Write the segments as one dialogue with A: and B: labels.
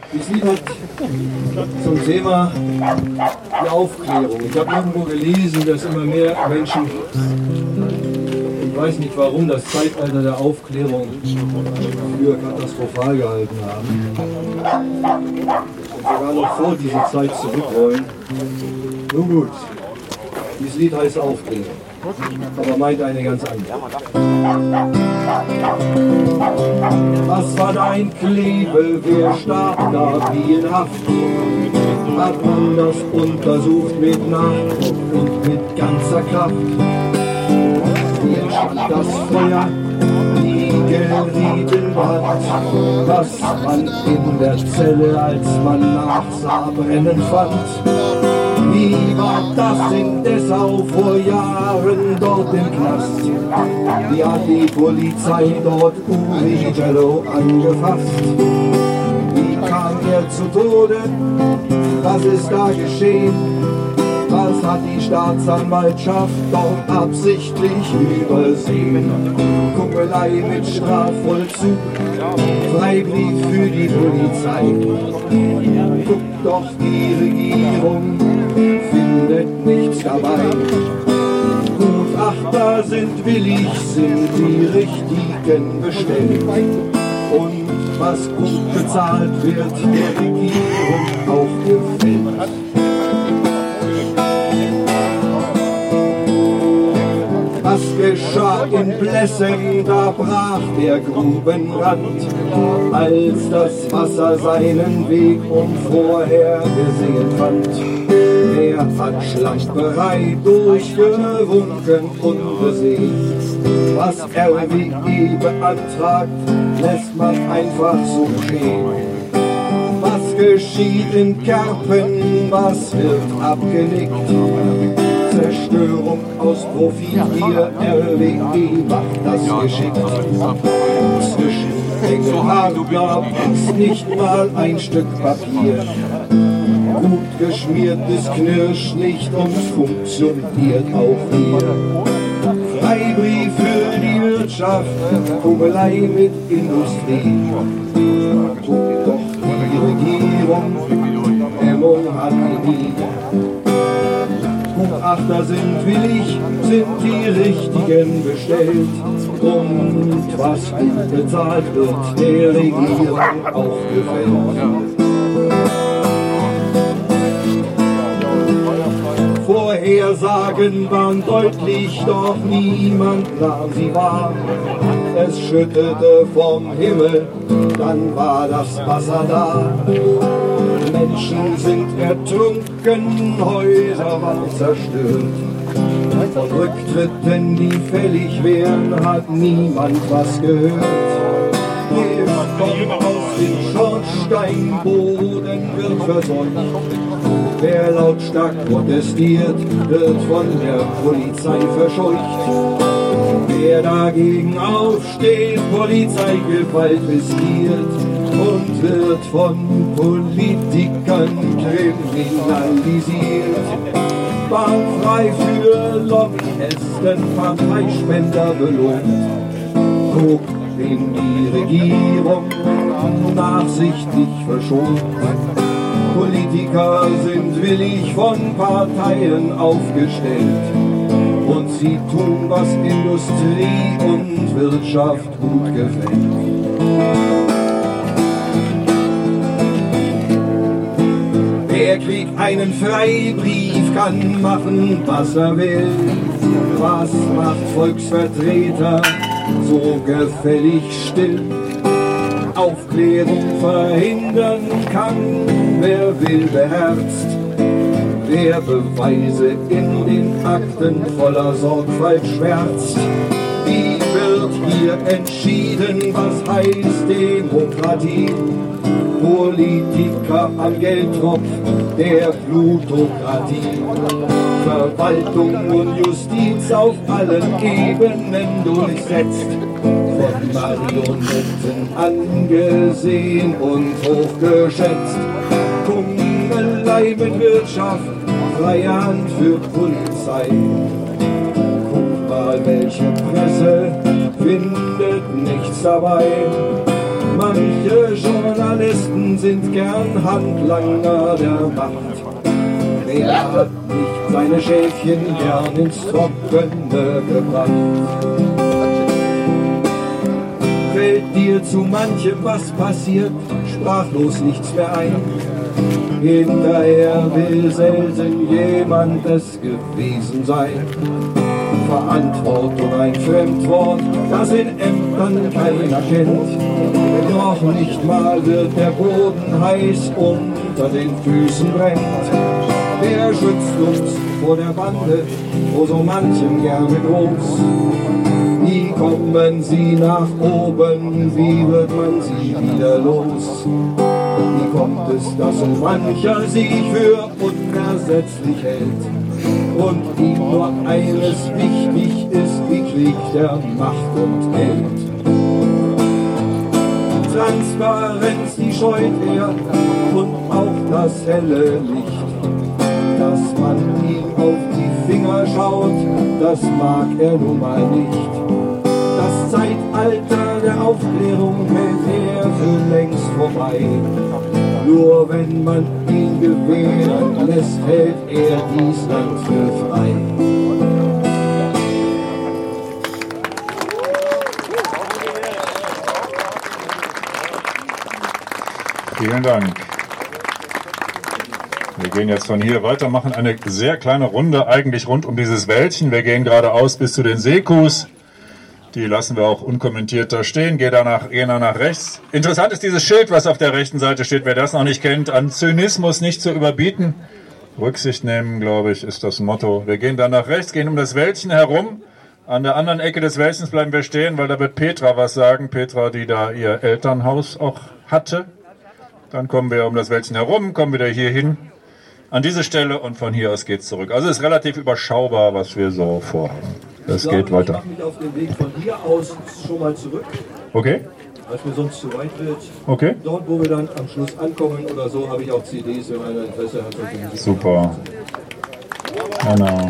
A: Das Lied hat zum Thema die Aufklärung. Ich habe irgendwo gelesen, dass immer mehr Menschen, ich weiß nicht warum, das Zeitalter der Aufklärung für katastrophal gehalten haben. Und sogar noch vor diese Zeit zurückrollen. Nun gut, dieses Lied heißt Aufklärung, aber meint eine ganz andere. Was war dein Klebe, wer starb da wie in Haft? Hat man das untersucht mit Nachdruck und mit ganzer Kraft? Wie entstand das Feuer, die gerieten Brand, was man in der Zelle, als man nachsah, brennen fand? Wie war das in Dessau vor Jahren dort im Knast? Wie hat die Polizei dort Uri Jello angefasst? Wie kam er zu Tode? Was ist da geschehen? Was hat die Staatsanwaltschaft dort absichtlich übersehen? Kuckelei mit Strafvollzug, Freibrief für die Polizei. Guckt doch die Regierung, findet nichts dabei. Gutachter sind willig, sind die Richtigen bestellt. Und was gut bezahlt wird, der Regierung auch gefällt. Was geschah in Blessing, da brach der Grubenrand, als das Wasser seinen Weg unvorhergesehen fand. Wer hat Schlamperei durchgewunken und besehen? Was RWE beantragt, lässt man einfach so geschehen. Was geschieht in Kerpen, was wird abgenickt? Zerstörung aus Profit, hier RWE macht das geschickt. Zwischen Engelhardler ist nicht mal ein Stück Papier. Gut geschmiertes knirscht nicht und funktioniert auch hier. Freibrief für die Wirtschaft, Kugelei mit Industrie. Guckt doch die Regierung, Hemmung hat die nie. Gutachter sind willig, sind die Richtigen bestellt. Und was gut bezahlt wird, der Regierung auch gefällt. Vorhersagen waren deutlich, doch niemand nahm sie wahr. Es schüttete vom Himmel, dann war das Wasser da. Menschen sind ertrunken, Häuser waren zerstört. Von Rücktritten, die fällig wären, hat niemand was gehört. Gift kommt aus dem Schornsteinboden, wird verseucht. Wer lautstark protestiert, wird von der Polizei verscheucht. Wer dagegen aufsteht, Polizeigewalt riskiert und wird von Politikern kriminalisiert. Bahnfrei für Lobbyisten, Parteispender belohnt. Guckt, wen die Regierung nachsichtig verschont. Politiker sind willig von Parteien aufgestellt und sie tun, was Industrie und Wirtschaft gut gefällt. Wer kriegt einen Freibrief, kann machen, was er will. Was macht Volksvertreter so gefällig still? Aufklärung verhindern kann, wer will, beherzt. Wer Beweise in den Akten voller Sorgfalt schwärzt. Wie wird hier entschieden, was heißt Demokratie? Politiker am Geldtropf der Plutokratie. Verwaltung und Justiz auf allen Ebenen durchsetzt. Von Marionetten angesehen und hochgeschätzt. Kungelei mit Wirtschaft, freie Hand für Polizei. Guck mal, welche Presse findet nichts dabei. Manche Journalisten sind gern Handlanger der Macht. Wer hat nicht seine Schäfchen gern ins Trockene gebracht? Fällt dir zu manchem, was passiert, sprachlos nichts mehr ein? Hinterher will selten jemand es gewesen sein. Verantwortung ein Fremdwort, das in Ämtern keiner kennt. Noch nicht mal wird der Boden heiß, unter den Füßen brennt. Wer schützt uns vor der Bande, vor so manchem gerne groß? Wie kommen sie nach oben, wie wird man sie wieder los? Wie kommt es, dass so mancher sich für unersetzlich hält und ihm nur eines wichtig ist, wie kriegt er Macht und Geld? Transparenz, die scheut er und auch das helle Licht. Dass man ihm auf die Finger schaut, das mag er nun mal nicht. Das Zeitalter der Aufklärung hält er für längst vorbei. Nur wenn man ihn gewähren lässt, hält er dies Land für frei.
B: Vielen Dank. Wir gehen jetzt von hier weiter, machen eine sehr kleine Runde eigentlich rund um dieses Wäldchen. Wir gehen geradeaus bis zu den Seekus. Die lassen wir auch unkommentiert da stehen. Gehen danach nach rechts. Interessant ist dieses Schild, was auf der rechten Seite steht. Wer das noch nicht kennt, an Zynismus nicht zu überbieten. Rücksicht nehmen, glaube ich, ist das Motto. Wir gehen dann nach rechts, gehen um das Wäldchen herum. An der anderen Ecke des Wäldchens bleiben wir stehen, weil da wird Petra was sagen. Petra, die da ihr Elternhaus auch hatte. Dann kommen wir um das Wäldchen herum, kommen wieder hier hin. An diese Stelle und von hier aus geht's zurück. Also es ist relativ überschaubar, was wir so vorhaben. Es geht weiter.
A: Ich mache mich auf den Weg von hier aus schon mal zurück.
B: Okay.
A: Weil es mir sonst zu weit wird.
B: Okay.
A: Dort, wo wir dann am Schluss ankommen oder so, habe ich auch CDs, wenn einer Interesse hat.
B: Super. Genau.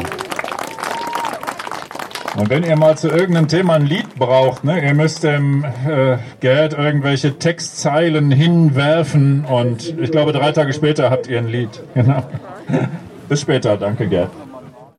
B: Und wenn ihr mal zu irgendeinem Thema ein Lied braucht, ne, ihr müsst dem Gerd irgendwelche Textzeilen hinwerfen und ich glaube 3 Tage später habt ihr ein Lied. Genau. Bis später, danke Gerd.